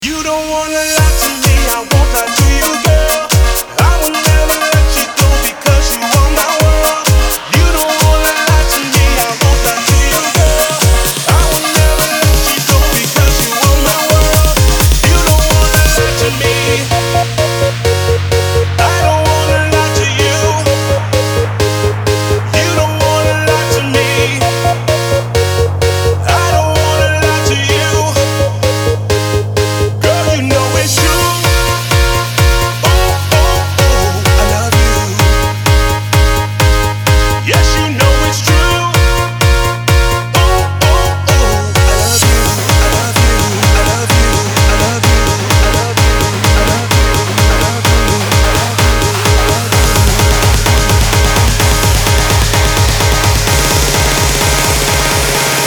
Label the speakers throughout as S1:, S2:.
S1: You don't wanna lie to me, I won't lie to you, girl. I will never let you go because you are my world. You don't wanna lie to me, I won't lie to you, girl. I will never let you go because you are my world. You don't wanna lie to me. I don't wanna lie to you. You don't wanna lie to me. I don't wanna lie to you. Girl, you know it's true. Oh, oh, oh, I love you. Yes, you know it's true. Oh, oh, oh, I love you. I love you. I love you. I love you. I love you. I love you. I love you.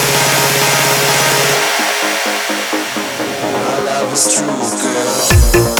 S1: I love you. Our love is true, girl.